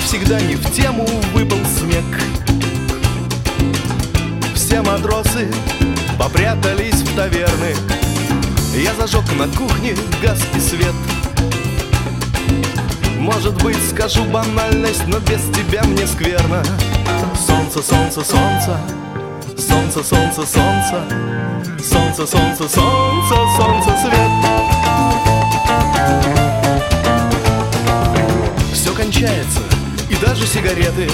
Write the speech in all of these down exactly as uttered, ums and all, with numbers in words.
всегда не в тему выпал снег. Все матросы попрятались в таверны. Я зажег на кухне газ и свет. Может быть, скажу банальность, но без тебя мне скверно. Солнце, солнце, солнце, солнце, солнце, солнце, солнце, солнце, солнце, солнце, свет. Все кончается, и даже сигареты.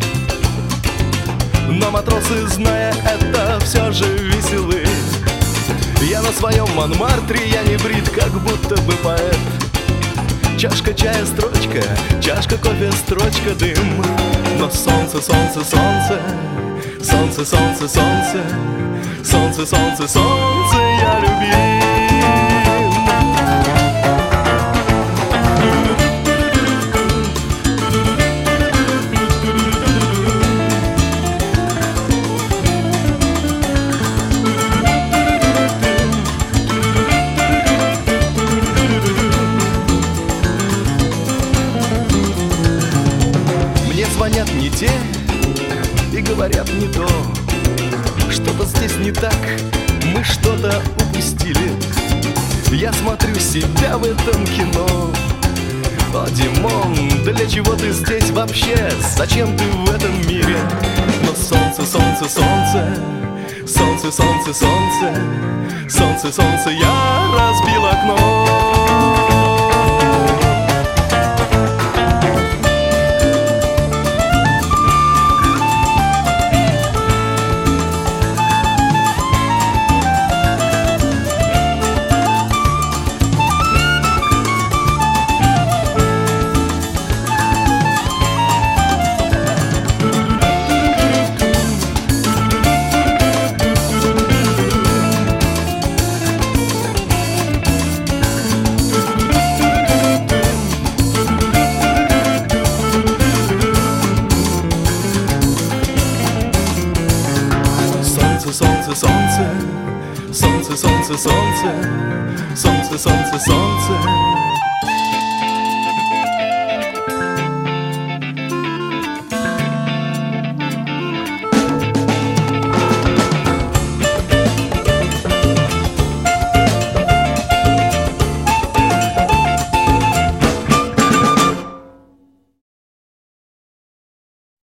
Но матросы, зная это, все же веселы. Я на своем Монмартре, я не брит, как будто бы поэт. Чашка чая, строчка, чашка кофе, строчка, дым. Но солнце, солнце, солнце, солнце, солнце, солнце, солнце, солнце, солнце, я любим. Звонят не те и говорят не то. Что-то здесь не так, мы что-то упустили. Я смотрю себя в этом кино. О, Димон, для чего ты здесь вообще? Зачем ты в этом мире? Но солнце, солнце, солнце, солнце, солнце, солнце, солнце, солнце, я разбил окно. Солнце, солнце, солнце, солнце, солнце, солнце, солнце, солнце.